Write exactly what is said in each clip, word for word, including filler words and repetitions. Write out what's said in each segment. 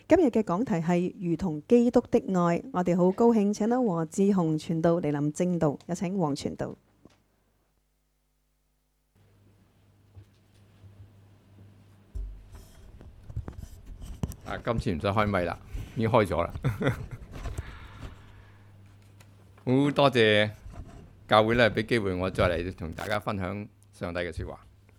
今日嘅講題係如同基督的愛，我哋好高興請到黃志雄傳道嚟臨正道，有請黃傳道。 啊，今次唔使開咪啦，已經開咗啦。好多謝教會咧，俾機會我再嚟同大家分享上帝嘅説話。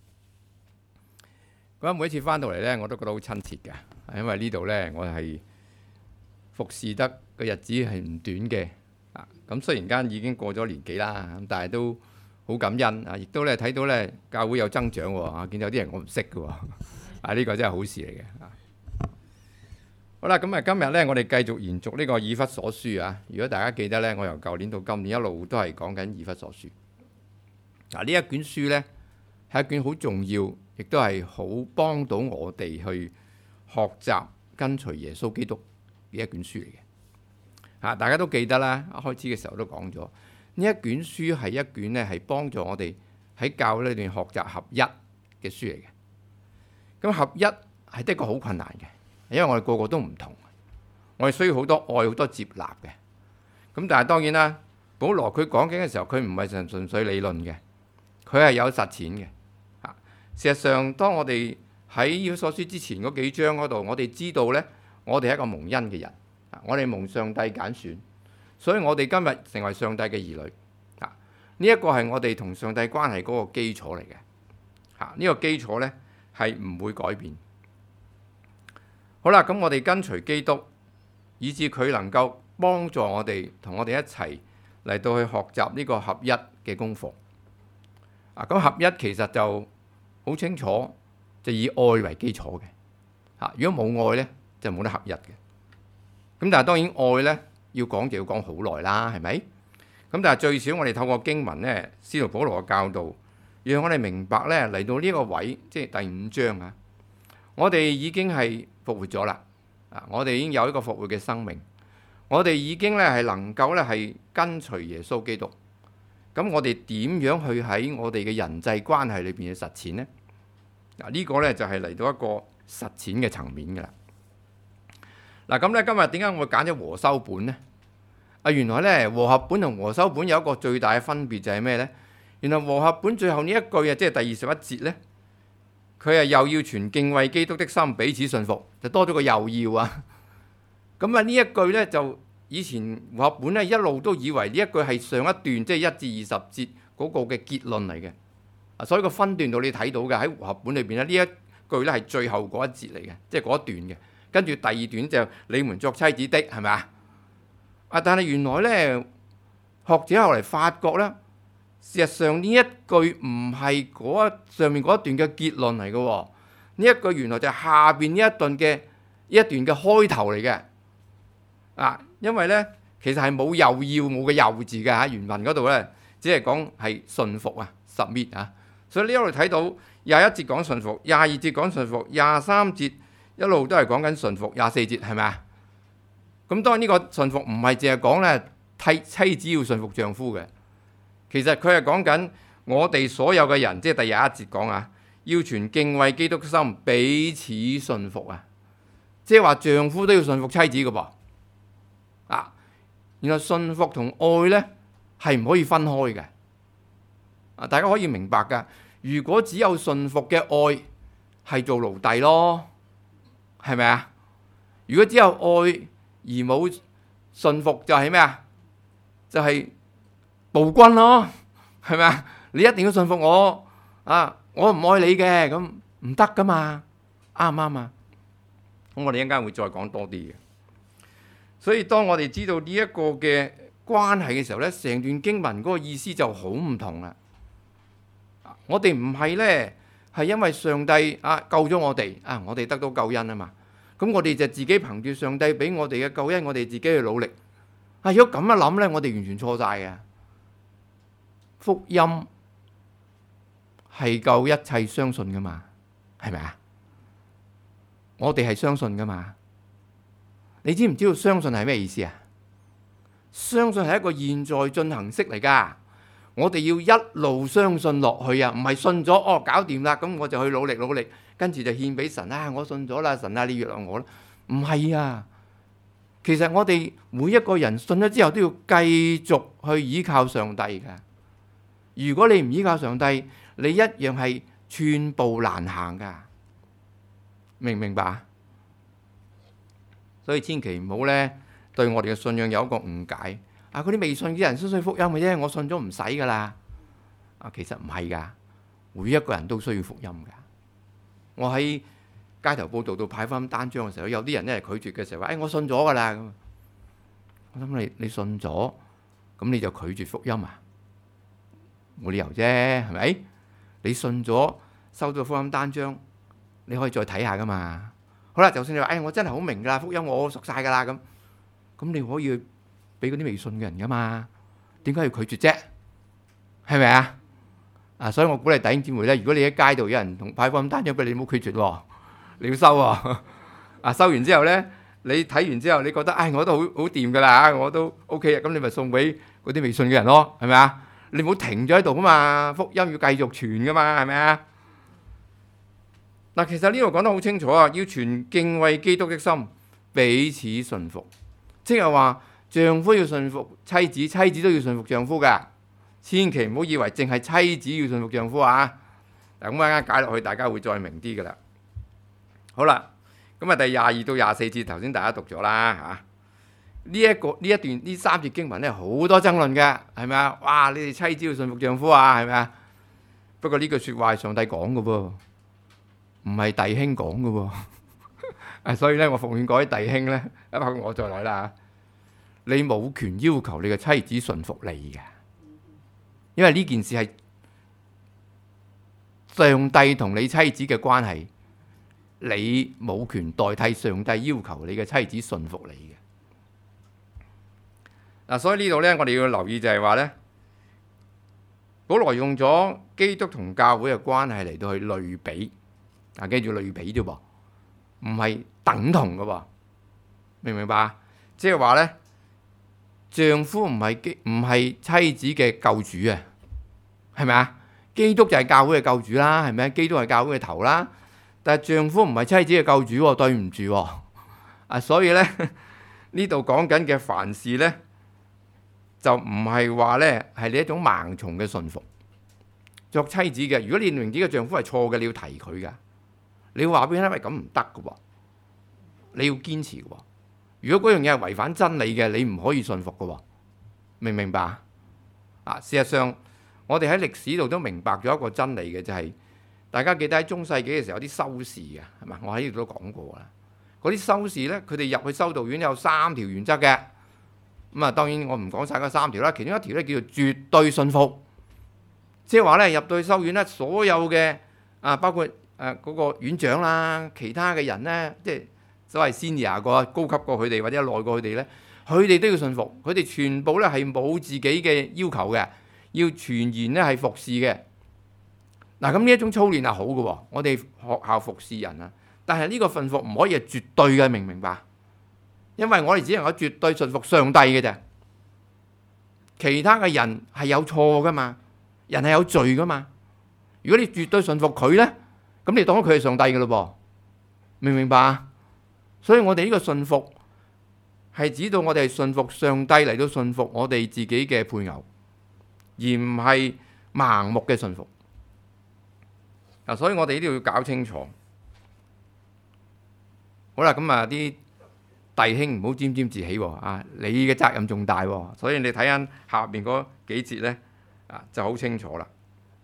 咁每一次翻到嚟咧，我都覺得好親切嘅，因為呢度咧，我係服侍得個日子係唔短嘅。啊，咁雖然間已經過咗年幾啦，咁但係都好感恩啊！亦都咧睇到咧教會有增長喎，啊，見到有啲人我唔識嘅喎，啊呢個真係好事嚟嘅。好啦，咁啊今日咧，我哋繼續延續呢個以弗所書啊。如果大家記得咧，我由舊年到今年一路都係講緊以弗所書。嗱，呢一卷書咧係一卷好重要，亦都係好幫到我哋去學習跟隨耶穌基督嘅一卷書嚟嘅。嚇，大家都記得啦，一開始嘅時候都講咗，呢一卷書係一卷咧係幫助我哋喺教會裏邊學習合一嘅書嚟嘅。咁合一係的確好困難嘅。因為我哋個個都唔同，我哋需要好多愛、好多接納嘅。咁但係當然啦，保羅佢講緊嘅時候，佢唔係純純粹理論嘅，佢係有實踐嘅。啊，事實上，當我哋喺以弗所書之前嗰幾章嗰度，我哋知道呢，我哋係一個蒙恩嘅人，我哋蒙上帝揀選，所以我哋今日成為上帝嘅兒女。啊，呢一個係我哋同上帝關係嗰個基礎嚟嘅。啊，呢個基礎呢係唔會改變。好啦，咁我哋跟隨基督，以致佢能夠幫助我哋，同我哋一齊嚟到去學習呢個合一嘅功課。啊，咁合一其實就好清楚，就以愛為基礎嘅。嚇，如果冇愛呢，就冇得合一嘅。咁但係當然愛呢，要講就要講好耐啦，係咪？咁但係最少我哋透過經文呢，使徒保羅嘅教導，讓我哋明白呢，嚟到呢個位，即係第五章啊，我哋已經係復活咗啦！啊，我哋已經有一個復活嘅生命，我哋已經咧係能夠咧係跟隨耶穌基督。咁我哋點樣去喺我哋嘅人際關係裏邊嘅實踐呢？嗱，呢個咧就係嚟到一個實踐嘅層面噶啦。嗱，咁咧今日點解我會揀咗和修本呢？啊，原來咧和合本同和修本有一個最大嘅分別就係咩呢？原來和合本最後呢一句啊，即係第二十一節咧。佢係又要存敬畏基督的心，彼此信服，就多咗個又要啊。咁啊呢一句呢，就以前和合本咧一路都以為呢一句係上一段即係一至二十節嗰個嘅結論嚟嘅。啊，所以個分段度你睇到嘅喺和合本裏邊咧，呢一句咧係最後嗰一節嚟嘅，即係嗰一段嘅。跟住第二段就你們作妻子的，係咪啊？啊，但係原來呢，學者後嚟發覺呢。事實上呢一句唔係嗰上面嗰一段嘅結論嚟嘅喎，呢一句原來就係下邊呢一段嘅一段嘅開頭嚟嘅。啊，因為咧其實係冇又要冇個又字嘅嚇，原文嗰度咧只係講係順服啊 submit 啊，所以呢一路睇到廿一節講順服，廿二節講順服，廿三節一路都係講緊順服，廿四節係咪啊？咁當然呢個順服唔係淨係講咧妻妻子要順服丈夫嘅。其實佢係講緊我哋所有嘅人，即係第廿一節講啊，要存敬畏基督嘅心，彼此順服啊，即係話丈夫都要順服妻子嘅噃。啊，然後順服同愛呢係唔可以分開嘅。啊，大家可以明白㗎。如果只有順服嘅愛，係做奴隸咯，係咪啊？如果只有愛而冇順服，就係咩啊？就係、是暴君咯，係咪啊？你一定要信服我啊！我唔愛你嘅，咁唔得噶嘛，啱唔啱啊？咁我哋一陣間會再講多啲嘅。所以當我哋知道呢一個嘅關係嘅時候咧，成段經文嗰個意思就好唔同啦。我哋唔係咧，係因為上帝啊救咗我哋啊，我哋得到救恩啊嘛。咁我哋就自己憑住上帝俾我哋嘅救恩，我哋自己去努力。啊，如果咁樣諗咧，我哋完全錯晒嘅。福音係救一切相信噶嘛，係咪啊？我哋係相信噶嘛？你知唔知道相信係咩意思啊？相信係一個現在進行式嚟噶，我哋要一路相信落去啊，唔係信咗哦搞掂啦，咁我就去努力努力，跟住就獻俾神啊！我信咗啦，神啊你悅納我啦， 唔係啊，其實我哋每一個人信咗之後都要繼續去依靠上帝㗎。如果你唔依靠上帝，你一樣係寸步難行㗎。明唔明白？所以千祈唔好咧對我哋嘅信仰有一個誤解。啊，嗰啲未信嘅人先信福音嘅啫，我信咗唔使㗎啦。啊，其實唔係㗎，每一個人都需要福音㗎。我喺街頭報道到派福音單張嘅時候，有啲人咧係拒絕嘅時候話：誒、哎，我信咗㗎啦。咁我諗你你信咗，咁你就拒絕福音啊？冇理由啫，係咪？你信咗，收到福音單張，你可以再睇下㗎嘛。好啦，就算你話：誒、哎，我真係好明㗎啦，福音我熟晒㗎啦。咁咁你可以俾嗰啲未信嘅人㗎嘛？點解要拒絕啫？係咪啊？啊，所以我鼓勵弟兄姊妹咧，如果你喺街度有人同派福音單張俾你，你唔好拒絕喎，你要收喎。啊，收完之後咧，你睇完之後，你覺得唉、哎，我都好好掂㗎啦，我都 OK 啊，咁你咪送俾嗰啲未信嘅人咯，係咪啊？你唔好停咗喺度㗎嘛，福音要繼續傳㗎嘛，係咪啊？嗱，其實呢度講得好清楚啊，要存敬畏基督的心，彼此順服，即係話丈夫要順服妻子，妻子都要順服丈夫㗎。千祈唔好以為淨係妻子要順服丈夫啊！嗱，咁啱啱解落去，大家會再明啲㗎啦。好啦，咁啊第廿二到廿四節頭先大家讀咗啦嚇。呢一個呢一段呢三節經文咧好多爭論嘅，係咪啊？哇！你哋妻子要順服丈夫啊，係咪啊？不過呢句説話係上帝講嘅喎，唔係弟兄講嘅喎。啊，所以咧我奉勸各位弟兄咧，包括我在內啦嚇，你冇權要求你嘅妻子順服你嘅。因為呢件事係上帝同你妻子嘅關係，你冇權代替上帝要求你嘅妻子順服你嘅。嗱，所以呢度咧，我哋要留意就係話咧，保羅用咗基督同教會嘅關係嚟到去類比，啊，記住類比啫噃，唔係等同嘅喎，明唔明白？即係話咧。丈夫唔係基唔係妻子嘅救主啊，係咪啊？基督就係教會嘅救主啦，係咪啊？基督係教會嘅頭啦。但係丈夫唔係妻子嘅救主喎，對唔住喎。啊，所以咧呢度講緊嘅凡事咧，就唔係話咧係你一種盲從嘅順服。作妻子嘅，如果你明知嘅丈夫係錯嘅，你要提佢噶，你要話俾佢聽，喂，咁唔得嘅喎，你要堅持嘅喎。如果嗰樣嘢係違反真理嘅，你唔可以信服嘅喎，明唔明白啊？事實上，我哋喺歷史度都明白咗一個真理嘅，就係、是、大家記得喺中世紀嘅時候有啲修士嘅，係嘛？我喺呢度都講過啦。嗰啲修士咧，佢哋入去修道院有三條原則嘅。咁啊，當然我唔講晒嗰三條啦，其中一條咧叫做絕對信服，即係話咧入到去修院咧，所有嘅啊包括誒嗰個院長啦，其他嘅人咧，即係。所謂 senior 過高級過佢哋或者耐過佢哋咧，佢哋都要信服，佢哋全部咧係冇自己嘅要求嘅，要全然咧係服侍嘅。嗱，咁呢一種操練係好嘅喎，我哋學校服侍人啊，但係呢個信服唔可以係絕對嘅，明唔明白？因為我哋只能夠絕對信服上帝嘅啫，其他嘅人係有錯噶嘛，人係有罪噶嘛。如果你絕對信服佢咧，咁你當咗佢係上帝嘅咯噃，明唔明白啊？所以我哋呢個信服係指到我哋信服上帝嚟到信服我哋自己嘅配偶，而唔係盲目嘅信服。嗱，所以我哋呢度要搞清楚。好啦，咁啊啲弟兄唔好沾沾自喜喎，啊，你嘅責任重大喎。所以你睇緊下邊嗰幾節咧，啊就好清楚啦。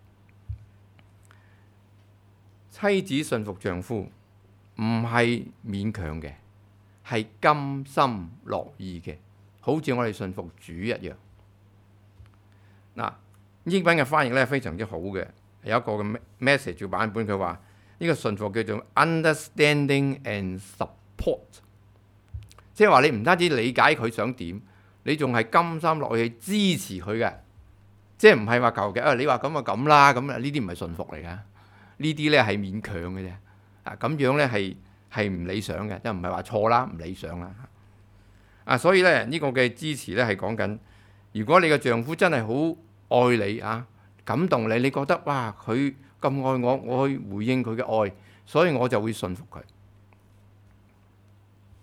妻子信服丈夫。唔係勉強嘅，係甘心樂意嘅，好似我哋信服主一樣。嗱，英文嘅翻譯咧非常之好嘅，有一個嘅 message 版本，佢話呢個信服叫做 understanding and support，即係話你唔單止理解佢想點，你仲係甘心樂意去支持佢嘅，即係唔係話求其啊你話咁就咁啦，咁啊呢啲唔係信服嚟噶，呢啲咧係勉強嘅啫。啊，咁樣咧係係唔理想嘅，即係唔係話錯啦，唔理想啦。啊，所以咧呢個嘅支持咧係講緊，如果你嘅丈夫真係好愛你啊，感動你，你覺得哇佢咁愛我，我去回應佢嘅愛，所以我就會信服佢。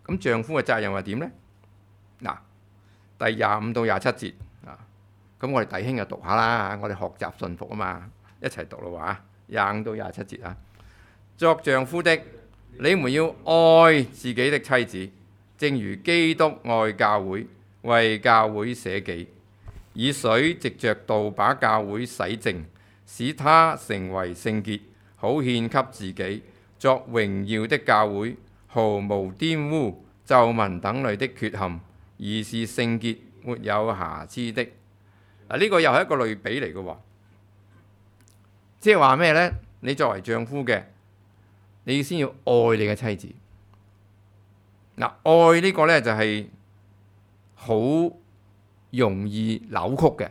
咁丈夫嘅責任係點呢？嗱，第廿五到廿七節啊，咁我哋弟兄就讀下啦，我哋學習順服啊嘛，一齊讀咯喎，廿五到廿七節啊。作丈夫的，你們要愛自己的妻子，正如基督愛教會，為教會捨己，以水藉着道把教會洗淨，使他成為聖潔，好獻給自己，作榮耀的教會，毫無玷污、皺紋等類的缺陷，而是聖潔，沒有瑕疵的。嗱，呢個又係一個類比嚟嘅喎，即係話咩呢？你作為丈夫嘅，你先要愛你嘅妻子。嗱，愛呢個呢，就係好容易扭曲嘅。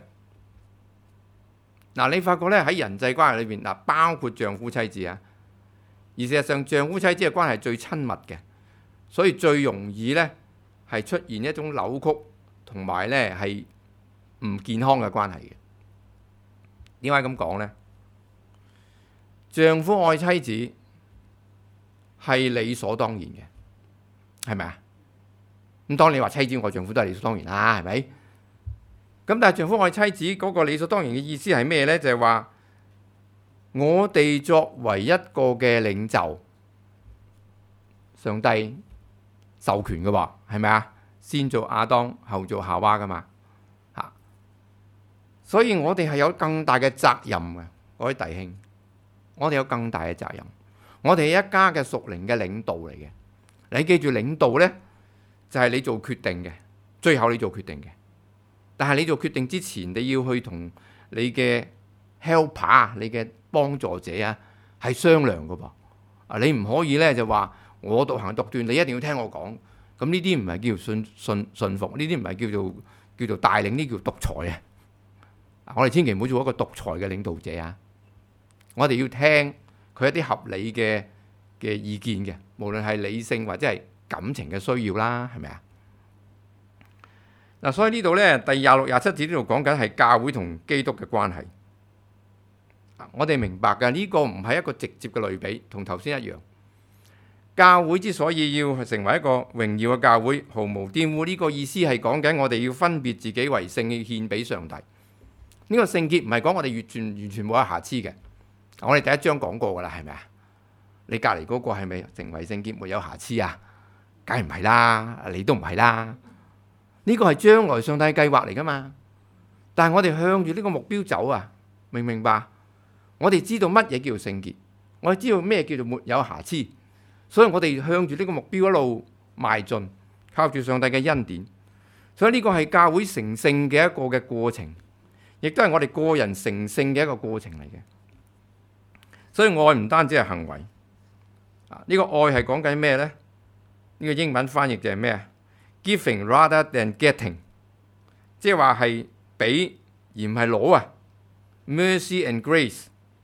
嗱，你發覺咧喺人際關係裏邊，嗱，包括丈夫妻子啊，而事實上丈夫妻子嘅關係最親密嘅，所以最容易咧係出現一種扭曲同埋咧係唔健康嘅關係嘅。點解咁講咧？丈夫愛妻子係理所當然嘅，係咪啊？咁當你話妻子愛丈夫都係理所當然啦，係咪？咁但係丈夫愛妻子嗰個理所當然嘅意思係咩呢？就係話我哋作為一個嘅領袖，上帝授權嘅喎，係咪啊？先做亞當，後做夏娃噶嘛，嚇！所以我哋係有更大嘅責任嘅，各位弟兄，我哋有更大嘅責任。我哋係一家嘅屬靈嘅領導嚟嘅。你記住，領導呢，就係你做決定嘅，最後你做決定嘅。但係你做決定之前，你要去同你嘅 helper、你嘅幫助者啊，係商量嘅噃。啊，你唔可以咧就話我獨行獨斷，你一定要聽我講。咁呢啲唔係叫順順順服，呢啲唔係叫做叫做帶領，呢叫獨裁啊！我哋千祈唔好做一個獨裁嘅領導者啊！我哋要聽佢一啲合理嘅嘅意見嘅，無論係理性或者係感情嘅需要啦，係咪啊？嗱，所以呢度咧，第廿六、廿七節呢度講緊係教會同基督嘅關係。我哋明白嘅，呢個唔係一個直接嘅類比，同頭先一樣。教會之所以要成為一個榮耀嘅教會，毫無玷污，呢個意思係講緊我哋要分別自己為聖，要獻俾上帝。呢個聖潔唔係講我哋完全完全冇一瑕疵嘅。我哋第一章講過噶啦，係咪啊？你隔離嗰個係咪成為聖潔沒有瑕疵啊？梗係唔係啦，你都唔係啦。呢個係將來上帝計劃嚟噶嘛？但係我哋向住呢個目標走啊，明唔明白？我哋知道乜嘢叫做聖潔，我哋知道咩叫做沒有瑕疵，所以我哋向住呢個目標一路邁進，靠住上帝嘅恩典。所以呢個係教會成聖嘅一個嘅過程，亦都係我哋個人成聖嘅一個過程嚟嘅。所以愛唔單止係行為，啊，呢個愛係講緊咩呢？呢個英文翻譯就係咩啊？Giving rather than getting， 即係話係俾而唔係攞啊。Mercy and grace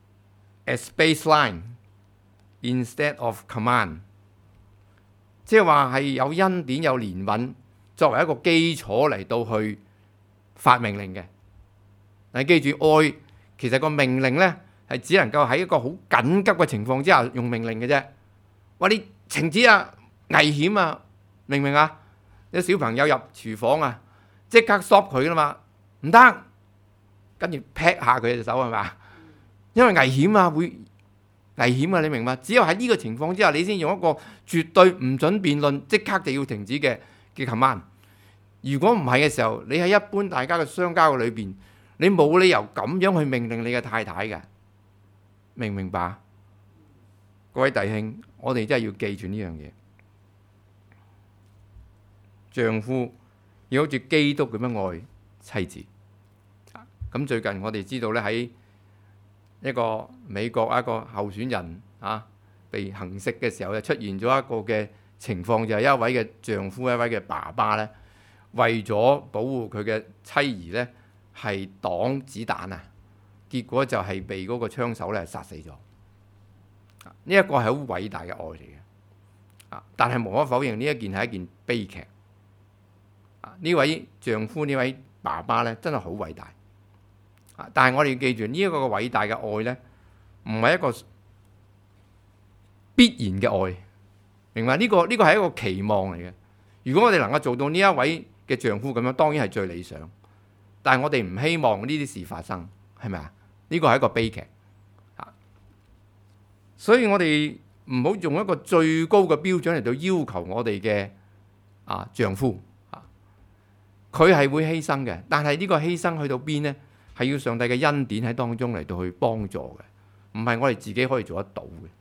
as baseline instead of command， 即係話係有恩典有憐憫作為一個基礎嚟到去發命令嘅。你記住，愛其實個命令呢係只能夠喺一個好緊急嘅情況之下用命令嘅啫。話你停止啊，危險啊，明唔明啊？啲小朋友入廚房啊，即刻 stop 佢啦嘛，唔得，跟住劈下佢隻手係嘛？因為危險啊，會危險啊，你明嘛？只有喺呢個情況之下，你先用一個絕對唔準辯論，即刻就要停止嘅嘅 command。如果唔係嘅時候，你喺一般大家嘅相交嘅裏邊，你冇理由咁樣去命令你嘅太太嘅，明唔明白？各位弟兄，我哋真係要記住呢樣嘢。丈夫要好似基督咁樣愛妻子。咁最近我哋知道咧，喺一個美國一個候選人啊被行刺嘅時候，就出現咗一個嘅情況，就係一位嘅丈夫，一位嘅爸爸咧，為咗保護佢嘅妻兒咧，係擋子彈啊，結果就係被嗰個槍手咧殺死咗。呢一個係好偉大嘅愛嚟嘅，但係無可否認呢一件係一件悲劇。呢位丈夫呢位爸爸咧，真係好偉大。但係我哋要記住呢一個偉大嘅愛咧，唔係一個必然嘅愛，明白？呢個呢個係一個期望嚟嘅。 如果我哋能夠做到呢一位嘅丈夫咁樣，當然係最理想。但係我哋唔希望呢啲事發生，係咪啊？呢個係一個悲劇啊！所以我哋唔好用一個最高嘅標準嚟到要求我哋嘅啊丈夫啊，佢係會犧牲嘅。但係呢個犧牲去到邊呢？係要上帝嘅恩典喺當中嚟到去幫助嘅，唔係我哋自己可以做得到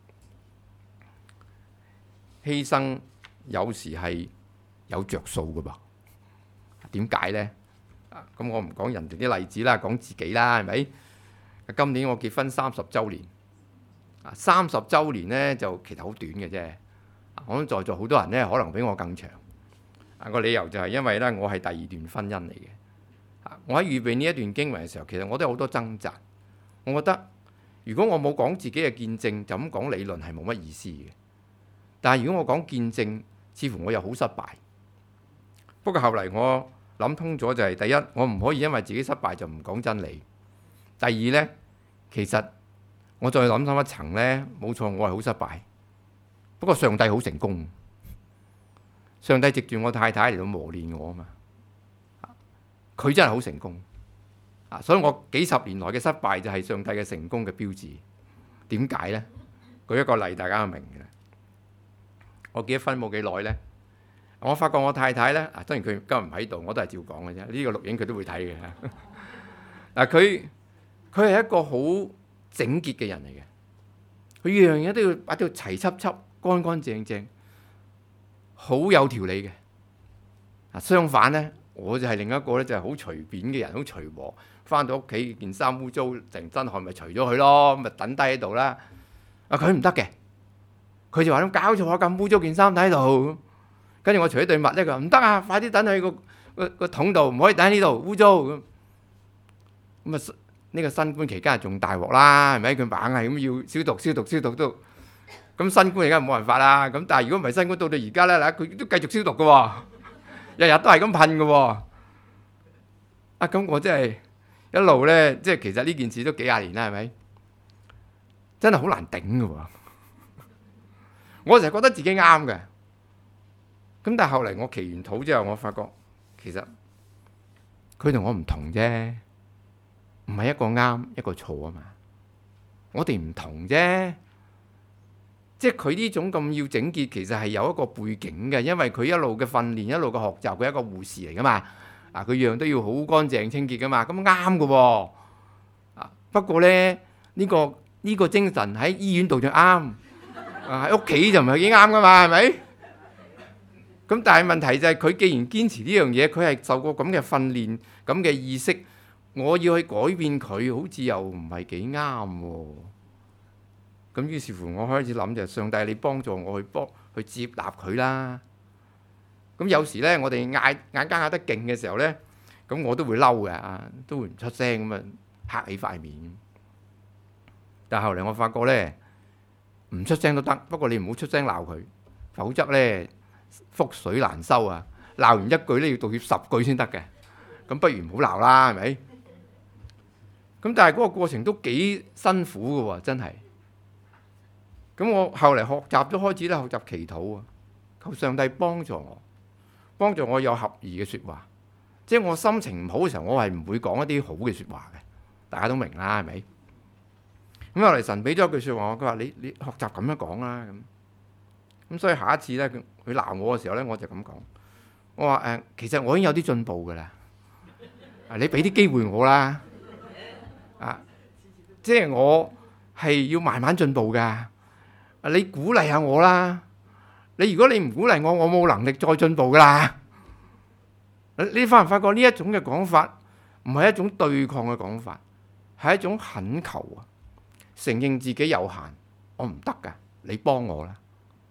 嘅。犧牲有時係有着數㗎噃，點解呢？啊，咁我唔講人哋啲例子啦，講自己啦，係咪？今年我結婚三十週年，啊，三十週年呢就其實好短嘅啫。我諗在座好多人呢可能比我更長。啊，個理由就係因為呢，我係第二段婚姻嚟嘅。我喺預備呢一段經文嘅時候，其實我都有好多掙扎。我覺得如果我冇講自己嘅見證，就咁講理論係冇乜意思嘅。但係如果我講見證，似乎我又好失敗。不過後嚟我諗通咗，就係第一，我唔可以因為自己失敗就唔講真理。第二呢，其實我再諗深一層呢，冇錯，我係好失敗。不過上帝好成功，上帝藉住我太太嚟到磨練我啊嘛。佢真係好成功啊！所以我幾十年來嘅失敗就係上帝嘅成功嘅標誌。點解呢？舉一個例，大家就明嘅。我結咗婚冇幾耐呢，我發覺我太太呢，啊，當然佢今日唔喺度，我都係照講嘅啫。呢個錄影佢都會睇嘅。嗱，佢佢係一個好整潔嘅人嚟嘅，佢樣嘢都要擺到齊輯輯、乾乾淨淨，好有條理嘅。啊，相反呢，我就係另一個咧，就係好隨便嘅人，好隨和。翻到屋企件衫污糟，成身汗咪除咗佢咯，咪等低喺度啦。啊，佢唔得嘅，佢就話咁搞錯啊！咁污糟件衫喺度，跟住我除咗對襪咧，佢話唔得啊！快啲等喺個個個桶度，唔可以等喺呢度污糟咁。咁啊，呢個新冠期間仲大鑊啦，係咪？佢硬係咁要消毒、消毒、消毒都。咁新冠而家冇辦法啦。咁但係如果唔係新冠到到而家咧，嗱佢都繼續消毒嘅喎，日日都係咁噴嘅喎。啊，咁我真係一路咧，即係其實呢件事都幾廿年啦，係咪？真係好難頂嘅喎。我成日覺得自己啱嘅，咁但係後嚟我祈完禱之後，我發覺其實佢同我唔同啫，唔係一個啱一個錯啊嘛。我哋唔同啫，即係佢呢種咁要整潔，其實係有一個背景嘅，因為佢一路嘅訓練，一路嘅學習，佢係一個護士嚟噶嘛。啊，佢樣都要好乾淨清潔噶嘛，咁啱嘅喎。啊，不過咧呢個呢個精神喺醫院度就啱。啊！喺屋企就唔係幾啱噶嘛，係咪？咁但係問題就係佢既然堅持呢樣嘢，佢係受過咁嘅訓練、咁嘅意識，我要去改變佢，好似又唔係幾啱喎。咁於是乎，我開始諗就係上帝，你幫助我去幫去接納佢啦。咁有時咧，我哋嗌嗌交嗌得勁嘅時候咧，咁我都會嬲嘅啊，都會唔出聲咁啊，黑起塊面。但係後嚟我發覺咧，唔出聲都得，不過你唔好出聲鬧佢，否則咧覆水難收啊！鬧完一句咧要道歉十句先得嘅，咁不如唔好鬧啦，係咪？咁但係嗰個過程都幾辛苦嘅喎，真係。咁我後嚟學習都開始咧學習祈禱啊，求上帝幫助我，幫助我有合宜嘅説話。即係我心情唔好嘅時候，我係唔會講一啲好嘅説話嘅，大家都明啦，係咪？咁後嚟神俾咗一句説話我，佢話你你學習咁樣講啦咁。咁所以下一次咧，佢佢鬧我嘅時候咧，我就咁講。我話誒、呃，其實我已經有啲進步㗎啦。啊，你俾啲機會我啦。啊，即係我係要慢慢進步㗎。啊，你鼓勵下我啦。你如果你唔鼓勵我，我冇能力再進步㗎啦。你發唔發覺呢一種嘅講法唔係一種對抗嘅講法，係一種懇求啊！承認自己有限，我唔得㗎，你幫我啦。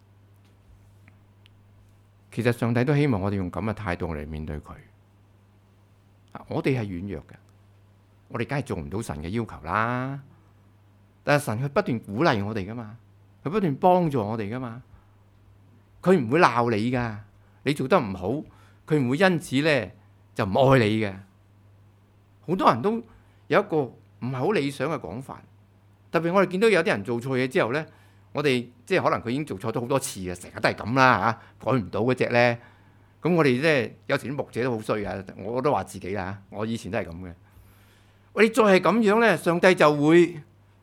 其實上帝都希望我哋用咁嘅態度嚟面對佢。我哋係軟弱嘅，我哋梗係做唔到神嘅要求啦。但係神佢不斷鼓勵我哋噶嘛，佢不斷幫助我哋噶嘛。佢唔會鬧你噶，你做得唔好，佢唔會因此咧就唔愛你嘅。好多人都有一個唔係好理想嘅講法。特別我哋見到有啲人做錯嘢之後呢，我哋即係可能佢已經做錯咗好多次嘅，成日都係咁啦嚇，改唔到嗰隻呢。 咁我哋咧有時啲牧者都好衰啊，我都話自己啦，我以前都係咁嘅。你再係咁樣咧，上帝就會，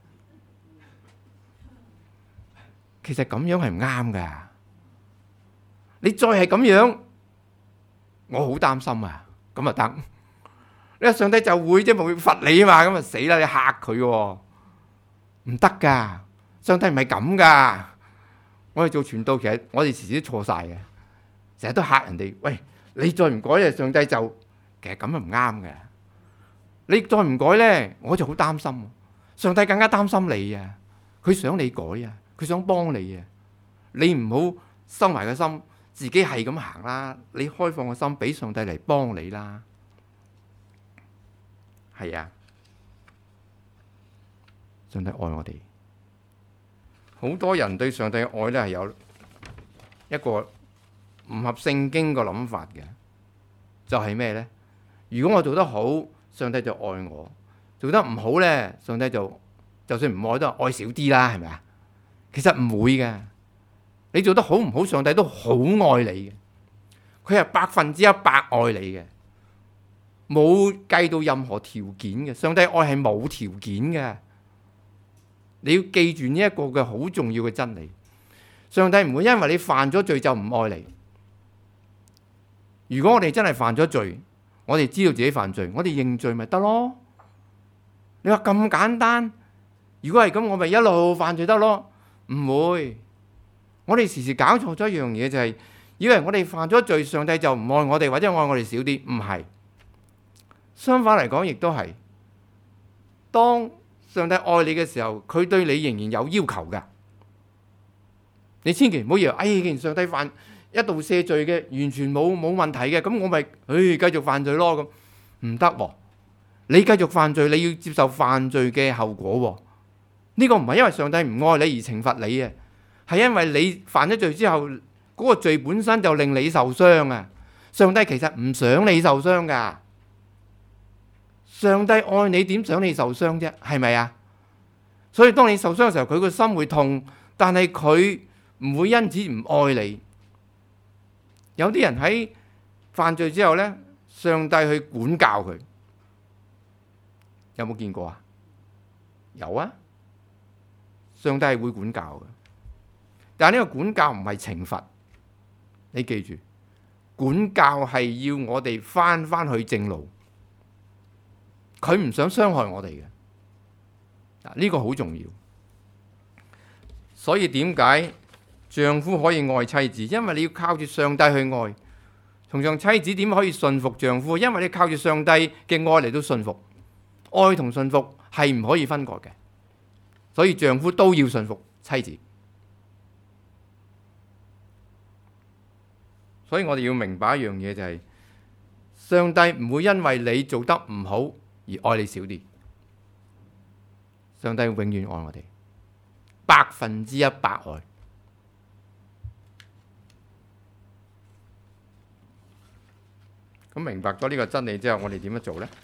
其實咁樣係唔啱噶。你再係咁樣，我好擔心啊。咁啊得，你話上帝就會即係會罰你啊嘛，咁啊死啦！你嚇佢喎，唔得噶。上帝唔係咁噶。我哋做傳道，其實我哋時時都錯晒嘅，成日都嚇人哋。喂，你再唔改咧，上帝就其實咁啊唔啱嘅。你再唔改咧，我就好擔心。上帝更加擔心你啊！佢想你改啊，佢想幫你啊。你唔好收埋個心。自己係咁行啦，你開放個心俾上帝嚟幫你啦。係啊，上帝愛我哋。好多人對上帝嘅愛咧係有一個唔合聖經個諗法嘅，就係咩呢？如果我做得好，上帝就愛我；做得唔好呢，上帝就就算唔愛都愛少啲啦，係咪啊？其實唔會嘅。你做得好唔好，上帝都好愛你嘅，佢係百分之一百愛你嘅，冇計到任何條件嘅。上帝愛係冇條件嘅，你要記住呢一個嘅好重要嘅真理。上帝唔會因為你犯咗罪就唔愛你。如果我哋真係犯咗罪，我哋知道自己犯罪，我哋認罪咪得咯。你話咁簡單，如果係咁，我咪一路犯罪得咯？唔會。我哋時時搞錯咗一樣嘢，就係以為我哋犯咗罪，上帝就唔愛我哋，或者愛我哋少啲。唔係，相反嚟講，亦都係。當上帝愛你嘅時候，佢對你仍然有要求噶。你千祈唔好以為，哎，既然上帝犯一度赦罪嘅，完全冇冇問題嘅，咁我咪，唉，繼續犯罪咯。咁唔得喎，你繼續犯罪，你要接受犯罪嘅後果喎。呢個唔係因為上帝唔愛你而懲罰你啊。係因為你犯咗罪之後，嗰個罪本身就令你受傷啊！上帝其實唔想你受傷噶，上帝愛你點想你受傷啫？係咪啊？所以當你受傷嘅時候，佢個心會痛，但係佢唔會因此唔愛你。有啲人喺犯罪之後呢，上帝去管教佢，有冇見過啊？有啊，上帝係會管教嘅。但係呢個管教唔係懲罰，你記住，管教係要我哋翻翻去正路。佢唔想傷害我哋嘅，嗱，呢個好重要。所以點解丈夫可以愛妻子？因為你要靠住上帝去愛。同樣妻子點可以順服丈夫？因為你靠住上帝嘅愛嚟到順服。愛同順服係唔可以分割嘅，所以丈夫都要順服妻子。所以我哋要明白一樣嘢，就係上帝唔會因為你做得唔好而愛你少啲。上帝永遠愛我哋，百分之一百愛。咁明白咗呢個真理之後，我哋點樣做呢？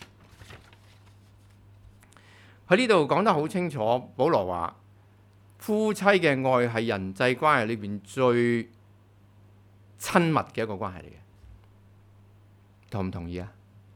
喺呢度講得好清楚，保羅話夫妻嘅愛係人際關係裏邊最親密嘅一個關係嚟嘅，同唔同意啊？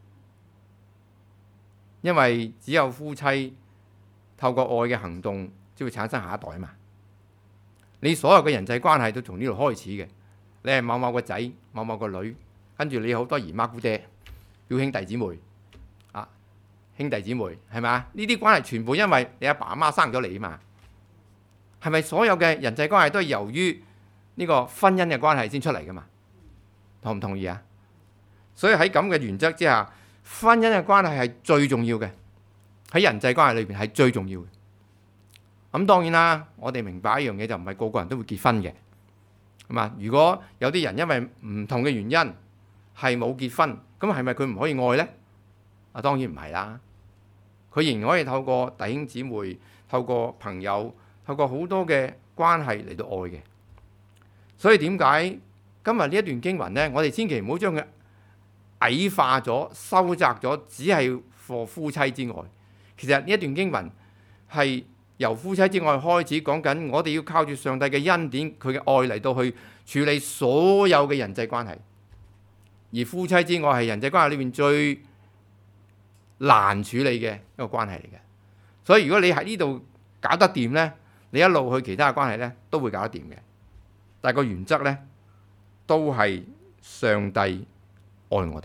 因為只有夫妻透過愛嘅行動，先會產生下一代啊嘛。你所有嘅人際關係都從呢度開始嘅。你係某某個仔、某某個女，跟住你好多姨媽姑姐、表兄弟姊妹啊，兄弟姊妹係咪啊？呢啲關係全部因為你阿爸阿媽生咗你啊嘛。係咪所有嘅人際關係都係由於呢個婚姻嘅關係先出嚟噶嘛？同唔同意啊？所以喺咁嘅原則之下，婚姻嘅關係係最重要嘅，喺人際關係裏邊係最重要嘅。咁當然啦，我哋明白一樣嘢，就唔係個個人都會結婚嘅，係嘛？如果有啲人因為唔同嘅原因係冇結婚，咁係咪佢唔可以愛呢？啊，當然唔係啦，佢仍然可以透過弟兄姊妹、透過朋友、透過好多嘅關係嚟到愛嘅。所以點解今日呢一段經文呢，我哋千祈唔好將佢矮化咗、收窄咗，只係for夫妻之愛。其實呢一段經文係由夫妻之愛開始講緊，我哋要靠住上帝嘅恩典、佢嘅愛嚟到去處理所有嘅人際關係。 而夫妻之愛係人際關係裏面最難處理嘅一個關係嚟嘅。所以如果你喺呢度搞得掂呢，你一路去其他嘅關係呢都會搞得掂嘅。但係個原則呢，都係上帝愛我哋，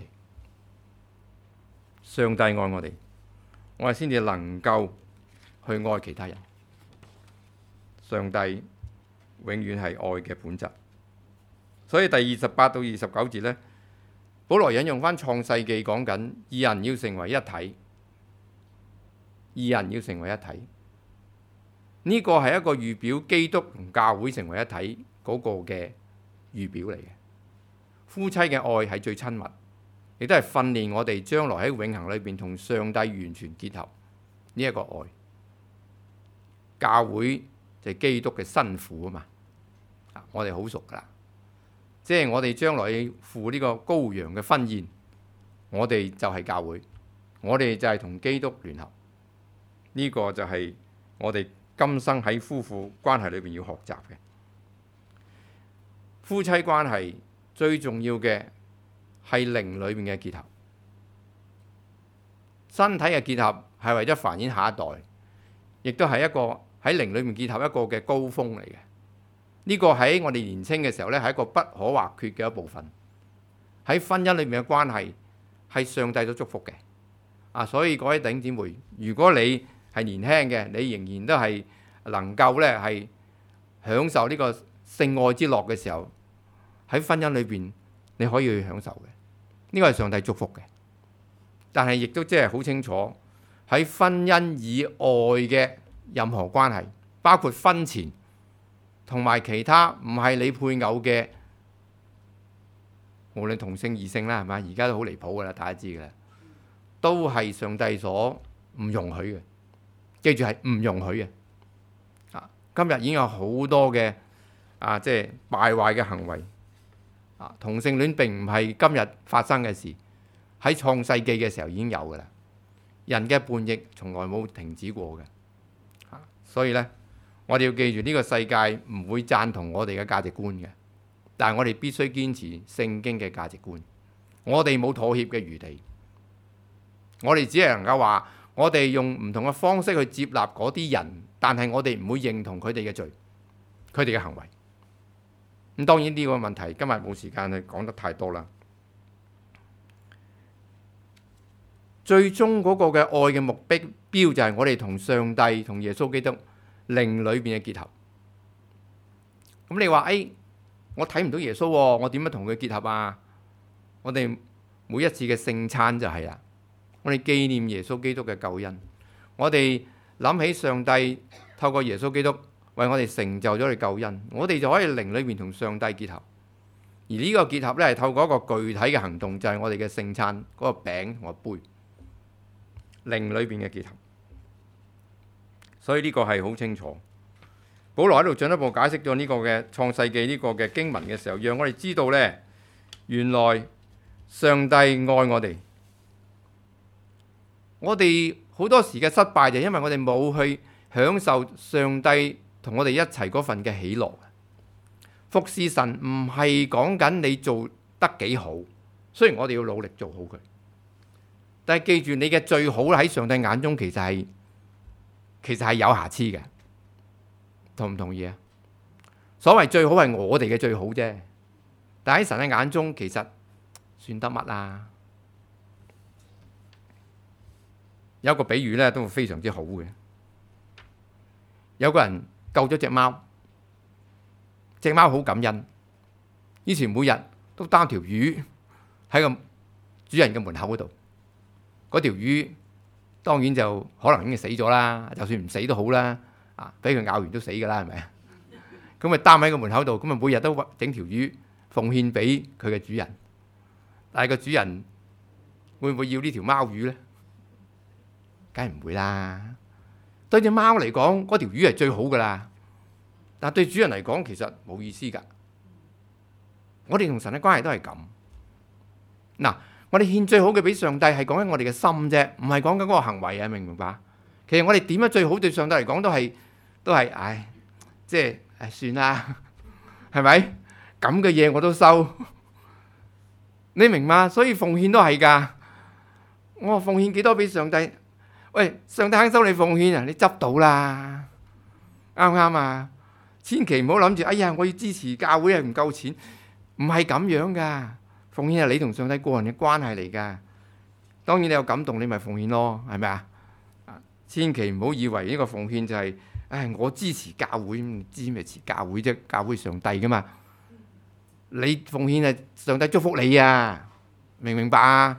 上帝愛我哋，我哋先至能夠去愛其他人。上帝永遠係愛嘅本質。所以第二十八到二十九節呢，保羅引用翻創世記講緊二人要成為一體，二人要成為一體。呢個係一個預表基督同教會成為一體嗰個嘅預表嚟嘅。夫妻嘅愛係最親密，亦都係訓練我哋將來喺永恆裏邊同上帝完全結合呢一個愛。教會就係基督嘅新婦啊嘛，我哋好熟噶啦，即係我哋將來要赴呢個羔羊嘅婚宴，我哋就係教會，我哋就係同基督聯合。呢個就係我哋今生喺夫婦關係裏邊要學習嘅。夫妻關係最重要嘅係靈裏面嘅結合，身體嘅結合係為咗繁衍下一代，亦都係一個喺靈裏面結合一個嘅高峰嚟嘅。呢個喺我哋年青嘅時候呢，係一個不可或缺嘅一部分。喺婚姻裏面嘅關係係上帝所祝福嘅啊！所以各位弟兄姊妹，如果你係年輕嘅，你仍然都係能夠呢係享受呢個性愛之樂嘅時候，喺婚姻裏邊你可以去享受嘅。呢個係上帝祝福嘅，但係亦都即係好清楚喺婚姻以外嘅任何關係，包括婚前同埋其他唔係你配偶嘅，無論同性異性啦，係咪？而家都好離譜噶啦，大家知噶啦，都係上帝所唔容許嘅。記住係唔容許嘅。啊，今日已經有好多嘅啊，即係敗壞嘅行為。啊，同性戀並唔係今日發生嘅事，喺創世記嘅時候已經有噶啦。人嘅叛逆從來冇停止過嘅。啊，所以呢，我哋要記住呢個世界唔會贊同我哋嘅價值觀嘅，但係我哋必須堅持聖經嘅價值觀。我哋冇妥協嘅餘地，我哋只係能夠話，我哋用唔同嘅方式去接納嗰啲人，但係我哋唔會認同佢哋嘅罪，佢哋嘅行為。咁當然呢個問題今日冇時間去講得太多啦。最終嗰個嘅愛嘅目標就係我哋同上帝同耶穌基督靈裏邊嘅結合。咁你話誒、哎，我睇唔到耶穌，我點樣同佢結合啊？我哋每一次嘅聖餐就係啦，我哋紀念耶穌基督嘅救恩，我哋諗起上帝透過耶穌基督為我哋成就咗佢救恩，我哋就可以靈裏面同上帝結合。而呢個結合呢，係透過一個具體嘅行動，就係、是、我哋嘅聖餐嗰、那個餅同個杯，靈裏邊嘅結合。所以呢個係好清楚。保羅喺度進一步解釋咗呢個嘅創世記呢個嘅經文嘅時候，讓我哋知道呢，原來上帝愛我哋。我哋好多時嘅失敗就係因為我哋冇去享受上帝同我哋一齊嗰份嘅喜樂。服侍神唔係講緊你做得幾好，雖然我哋要努力做好佢，但係記住你嘅最好喺上帝眼中其實係其實係有瑕疵嘅，同唔同意啊？所謂最好係我哋嘅最好啫，但喺神嘅眼中其實算得乜啊？有一個比喻咧都非常之好嘅，有個人救咗隻貓，隻貓好感恩，於是每日都擔條魚喺個主人嘅門口嗰度。嗰條魚當然就可能已經死咗啦，就算唔死都好啦，啊，俾佢咬完都死噶啦，係咪啊？咁咪擔喺個門口度，咁啊每日都整條魚奉獻俾佢嘅主人。但係個主人會唔會要呢條貓魚呢？梗係唔會啦。對隻貓嚟講，嗰條魚係最好噶啦。但係對主人嚟講，其實冇意思噶。我哋同神嘅關係都係咁。嗱，我哋獻最好嘅俾上帝，係講緊我哋嘅心啫，唔係講緊嗰個行為啊，明唔明白？其實我哋點樣最好對上帝嚟講，都係都係，唉，即係唉，算啦，係咪？咁嘅嘢我都收。 你明嘛？所以奉獻都係㗎。我話奉獻幾多俾上帝？喂，上帝肯收你奉獻啊，你執到啦，啱唔啱啊？千祈唔好諗住，哎呀，我要支持教會係唔夠錢，唔係咁樣㗎。奉獻係你同上帝個人嘅關係嚟㗎。當然你有感動，你咪奉獻咯，係咪啊？千祈唔好以為呢個奉獻就係、是，唉，我支持教會，支咩持教會啫？教會上帝㗎嘛。你奉獻係上帝祝福你啊，明唔明白啊？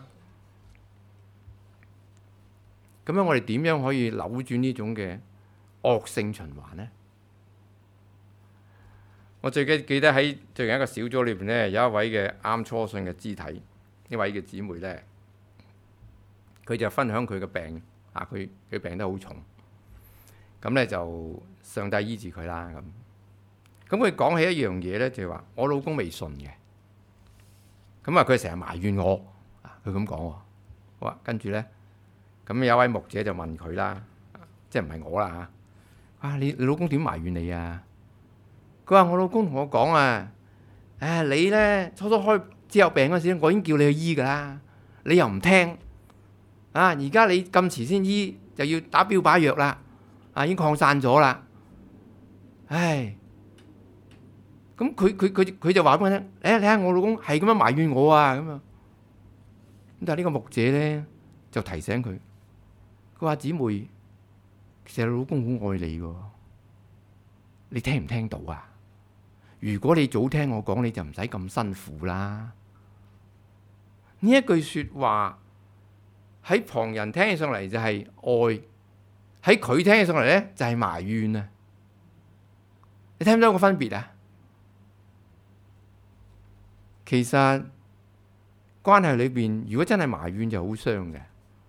咁樣我哋點樣可以扭轉呢種嘅惡性循環呢？我最記記得喺最近一個小組裏邊咧，有一位嘅啱初信嘅肢體，呢位嘅姊妹咧，佢就分享佢嘅病啊，佢佢病得好重，咁咧就上帝醫治佢啦咁。咁佢講起一樣嘢咧，就係話我老公未信嘅，咁啊佢成日埋怨我，佢咁講喎。好啊，跟住咧。咁有位牧者就問佢啦，即係唔係我啦嚇？啊，你你老公點埋怨你啊？佢話我老公同我講啊，誒你咧初初開始有病嗰時，我已經叫你去醫㗎啦，你又唔聽啊！而家你咁遲先醫，就要打標靶藥啦，啊已經擴散咗啦，唉！咁佢佢佢佢就話俾我聽，誒你睇下我老公係咁樣埋怨我啊咁啊！咁但係呢個牧者咧就提醒佢。佢話：姊妹，其實老公好愛你喎，你聽唔聽到啊？如果你早聽我講，你就唔使咁辛苦啦。呢一句説話喺旁人聽起上嚟就係愛，喺佢聽起上嚟咧就係埋怨啊！你聽唔聽到個分別啊？其實關係裏邊，如果真係埋怨就好傷嘅。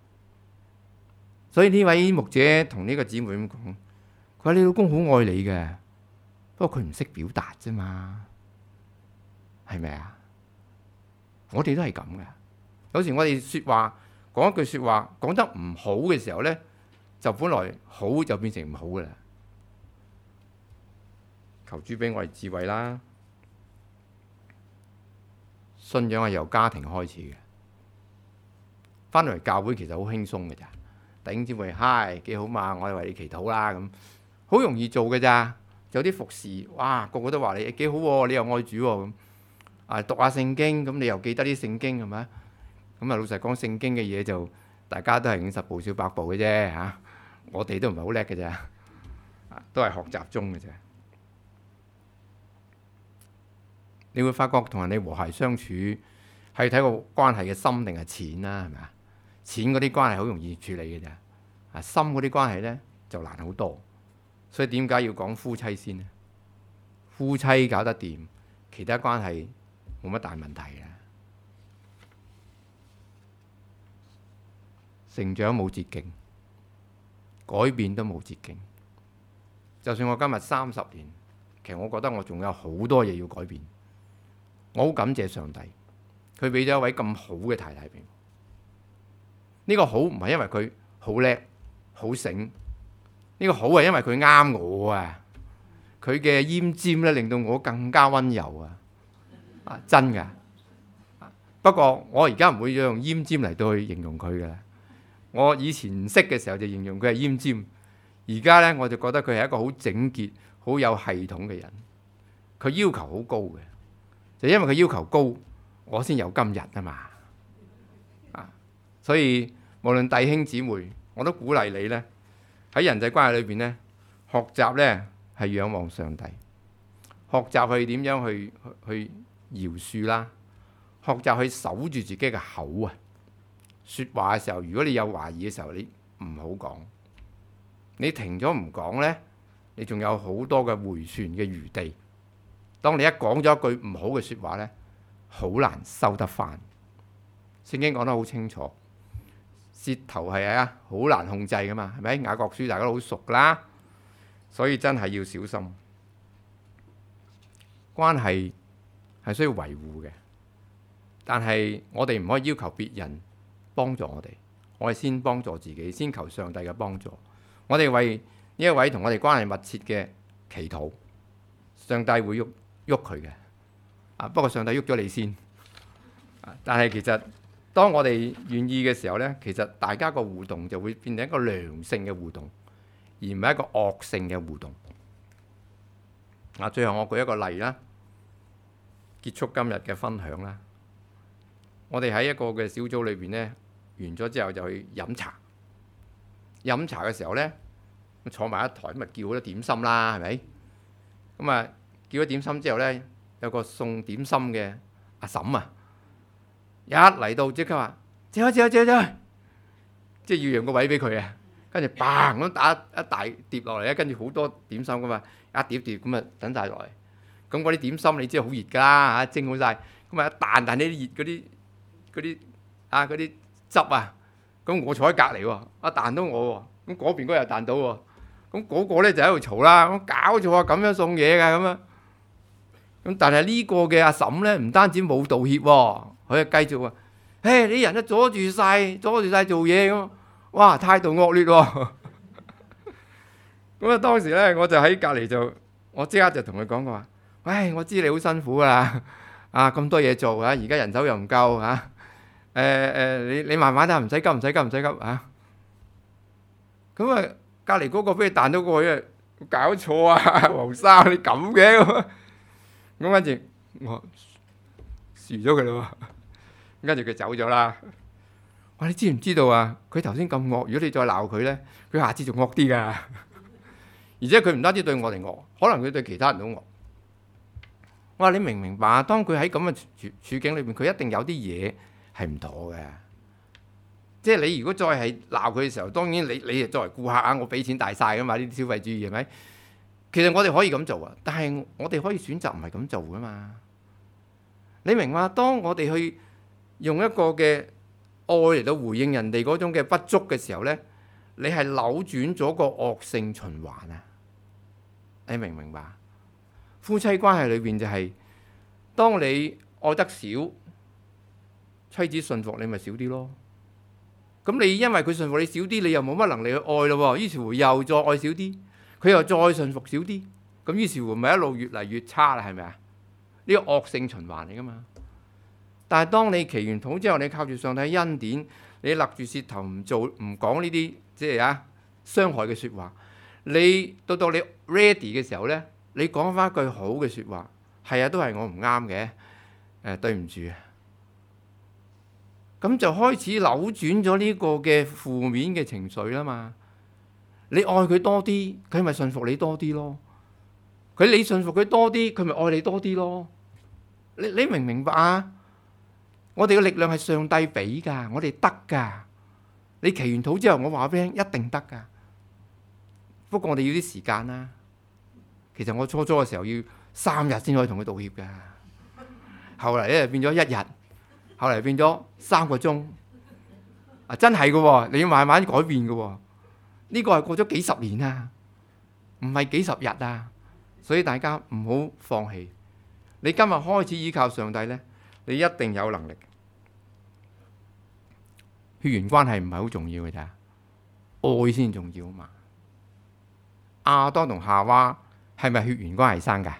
所以呢位牧者同呢個姊妹咁講，佢話你老公好愛你嘅，不過佢唔識表達啫嘛，係咪啊？我哋都係咁嘅。有時我哋説話講一句説話講得唔好嘅時候咧，就本來好就變成唔好噶啦。求主俾我哋智慧啦。信仰係由家庭開始嘅，翻嚟教會其實好輕鬆嘅咋。弟兄姊妹，嗨，幾好嘛？我哋為你祈禱啦，咁好容易做嘅咋。有啲服侍，哇，個個都話你幾好喎，你又愛主喎，咁啊讀下聖經，咁你又記得啲聖經係咪？咁啊老實講，聖經嘅嘢就大家都係五十步笑百步嘅啫嚇，我哋都唔係好叻嘅咋，都係學習中嘅啫。你會發覺同人哋和諧相處係睇個關係嘅深定係淺啦，係咪啊？淺嗰啲關係好容易處理嘅啫，啊深嗰啲關係咧就難好多。所以點解要講夫妻先呢？夫妻搞得掂，其他關係冇乜大問題嘅。成長冇捷徑，改變都冇捷徑。就算我今日三十年，其實我覺得我仲有好多嘢要改變。我好感謝上帝，佢俾咗一位咁好嘅太太俾我。呢個好唔係因為佢好叻、好醒，呢個好係因為佢啱我啊！佢嘅奄尖咧，令到我更加溫柔啊！啊，真㗎。不過我而家唔會用奄尖嚟到去形容佢㗎啦。我以前唔識嘅時候就形容佢係奄尖，而家咧我就覺得佢係一個好整潔、好有系統嘅人。佢要求好高嘅，就因為佢要求高，我先有今日啊嘛。啊，所以無論弟兄姊妹，我都鼓勵你咧喺人際關係裏邊咧學習咧係仰望上帝，學習去點樣去去饒恕啦，學習去守住自己嘅口啊。説話嘅時候，如果你有懷疑嘅時候，你唔好講。你停咗唔講咧，你仲有好多嘅迴旋嘅餘地。當你一講咗一句唔好嘅説話咧，好難收得翻。聖經講得好清楚，舌頭係啊好難控制噶嘛，係咪？雅各書大家都好熟啦，所以真係要小心。關係係需要維護嘅，但係我哋唔可以要求別人幫助我哋，我哋先幫助自己，先求上帝嘅幫助。我哋為呢一位同我哋關係密切嘅祈禱，上帝會喐喐佢嘅。啊，不過上帝喐咗你先， 但係其實當我哋願意嘅時候呢，其實大家個互動就會變成一個良性嘅互動，而唔係一個惡性嘅互動。啊，最後我舉一個例啦，結束今日嘅分享啦。我哋喺一個嘅小組裏邊呢，完咗之後就去飲茶。飲茶嘅時候呢，坐埋一台咁咪叫好多點心啦，係咪？咁啊叫咗點心之後呢，有個送點心嘅阿嬸啊，一嚟到即刻話：借開借開借開，即係要讓個位俾佢啊！跟住嘭咁打一大碟落嚟咧，跟住好多點心噶嘛，一碟碟咁啊等晒落嚟。咁嗰啲點心你知好熱㗎啦嚇，蒸好晒，咁啊一彈彈啲熱嗰啲嗰啲啊嗰啲汁啊，咁我坐喺隔離喎，一彈到我喎，咁嗰邊嗰個又彈到喎，咁嗰個咧就喺度嘈啦，咁搞錯啊咁樣送嘢㗎咁啊！咁但係呢個嘅阿嬸咧，唔單止冇道歉喎，佢就繼續話：誒你啲人都阻住晒，阻住晒做嘢咁，哇態度惡劣喎！咁啊當時咧，我就喺隔離就，我即刻就同佢講過話：喂，我知你好辛苦㗎啦，啊咁多嘢做啊，而家人手又唔夠嚇，誒誒你你慢慢得，唔使急唔使急唔使急嚇。咁啊隔離嗰個俾你彈到過去，搞錯啊，黃生你咁嘅咁。咁跟住我輸咗佢啦喎，跟住佢走咗啦。哇！你知唔知道啊？佢頭先咁惡，如果你再鬧佢咧，佢下次仲惡啲㗎。而且佢唔單止對我哋惡，可能佢對其他人都惡。我話你明唔明白啊？當佢喺咁嘅處處境裏邊，佢一定有啲嘢係唔妥嘅。即係你如果再係鬧佢嘅時候，當然你你作為顧客啊，我俾錢大晒㗎嘛，呢啲消費主義係咪？其實我哋可以咁做啊，但係我哋可以選擇唔係咁做噶嘛。你明嘛？當我哋去用一個嘅愛嚟到回應人哋嗰種嘅不足嘅時候呢，你係扭轉咗個惡性循環啊！你明唔明白？夫妻關係裏邊就係、是，當你愛得少，妻子信服你咪少啲咯。咁你因為佢信服你少啲，你又冇乜能力去愛咯，於是乎又再愛少啲。佢又再順服少啲，咁於是乎咪一路越嚟越差啦，係咪啊？呢個惡性循環嚟噶嘛。但係當你祈完禱之後，你靠住上帝恩典，你勒住舌頭唔做唔講呢啲即係啊傷害嘅説話，你到到你 ready 嘅時候咧，你講翻一句好嘅説話，係啊，都係我唔啱嘅，誒對唔住啊。咁就開始扭轉咗呢個嘅負面嘅情緒啦嘛。你愛佢多啲，佢咪信服你多啲咯。佢你信服佢多啲，佢咪愛你多啲咯。你你明唔明白啊？我哋嘅力量係上帝俾㗎，我哋得㗎。你祈完禱之後，我話俾你聽，一定得㗎。不過我哋要啲時間啦。其實我初初嘅時候要三日先可以同佢道歉㗎。後嚟咧變咗一日，後嚟變咗三個鐘。啊，真係㗎喎，你要慢慢改變㗎喎。呢個係過咗幾十年啊，唔係幾十日啊，所以大家唔好放棄。你今日開始依靠上帝呢，你一定有能力。血緣關係唔係好重要嘅咋，愛先重要啊嘛。亞當同夏娃係咪血緣關係生㗎？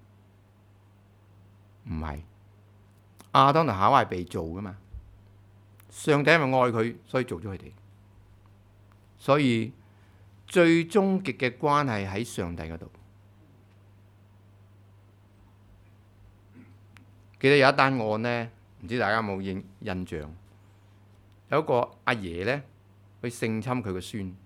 唔係，亞當同夏娃係被造㗎嘛。上帝因為愛佢，所以做咗佢哋。所以最終極嘅關係喺上帝嗰度。記得有一單案呢，唔知大家有冇印印象？有一個阿爺呢，去性侵佢個孫，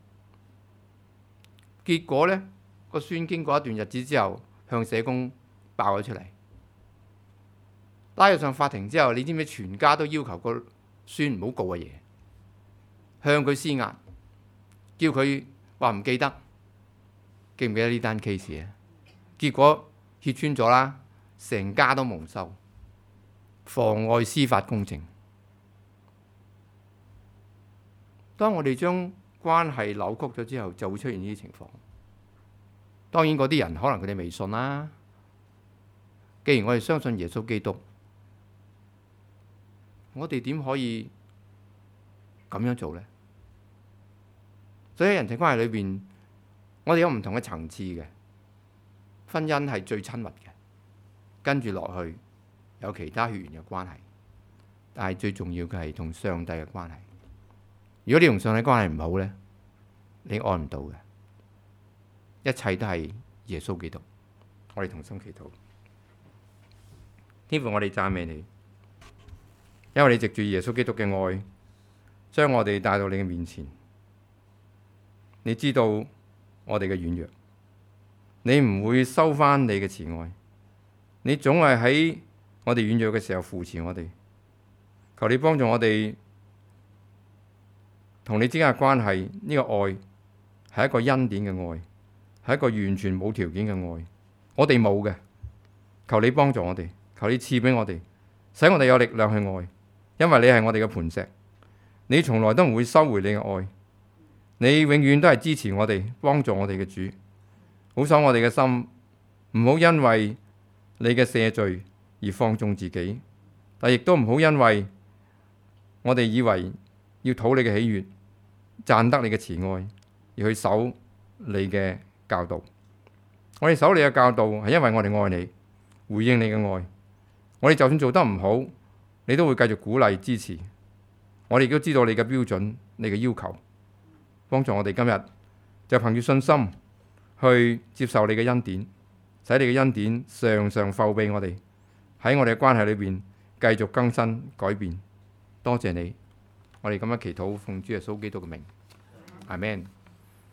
結果呢，個孫經過一段日子之後，向社工爆咗出嚟，拉咗上法庭之後，你知唔知全家都要求個孫唔好告阿爺，向佢施壓。叫佢話唔記得，記唔記得呢單 case 啊？結果揭穿咗啦，成家都蒙羞，妨礙司法公正。當我哋將關係扭曲咗之後，就會出現呢啲情況。當然嗰啲人可能佢哋未信啦。既然我哋相信耶穌基督，我哋點可以咁樣做呢？所以喺人際關係裏邊，我哋有唔同嘅層次嘅。婚姻係最親密嘅，跟住落去有其他血緣嘅關係。 但係最重要嘅係同上帝嘅關係。如果你同上帝關係唔好呢，你愛唔到嘅。一切都係耶穌基督。我哋同心祈禱。天父，我哋讚美你，因為你藉住耶穌基督嘅愛，將我哋帶到你嘅面前。你知道我哋嘅軟弱，你唔會收返你嘅慈愛，你總係喺我哋軟弱嘅時候扶持我哋。求你幫助我哋同你之間嘅關係，呢個愛係一個恩典嘅愛，係一個完全冇條件嘅愛。我哋冇嘅，求你幫助我哋，求你賜俾我哋，使我哋有力量去愛，因為你係我哋嘅磐石，你從來都唔會收回你嘅愛，你永遠都係支持我哋，幫助我哋嘅主。好想我哋嘅心唔好因為你嘅赦罪而放縱自己，但亦都唔好因為我哋以為要討你嘅喜悅，賺得你嘅慈愛，而去守你嘅教導。我哋守你嘅教導係因為我哋愛你，回應你嘅愛。我哋就算做得唔好，你都會繼續鼓勵支持。我哋亦都知道你嘅標準，你嘅要求，幫助我哋今日就憑住信心去接受你嘅恩典，使你嘅恩典常常覆庇我哋，喺我哋嘅關係裏邊繼續更新改變。多謝你，我哋咁樣祈禱，奉主耶穌基督嘅名，阿們。